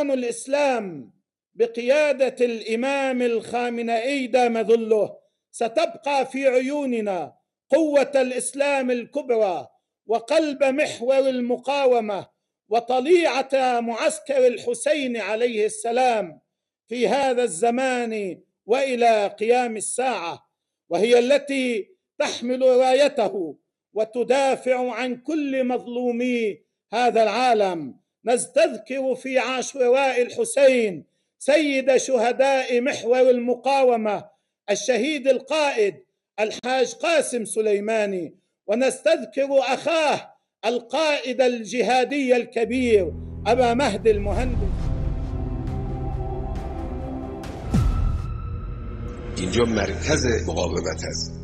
أركان الإسلام بقيادة الإمام الخامنئي دام ذله ستبقى في عيوننا قوة الإسلام الكبرى وقلب محور المقاومة وطليعة معسكر الحسين عليه السلام في هذا الزمان وإلى قيام الساعة، وهي التي تحمل رايته وتدافع عن كل مظلومي هذا العالم. نستذكر في عاشوراء الحسين سيد شهداء محور المقاومة الشهيد القائد الحاج قاسم سليماني، ونستذكر أخاه القائد الجهادي الكبير أبا مهدي المهندس. اینجا مرکز مقاومت است.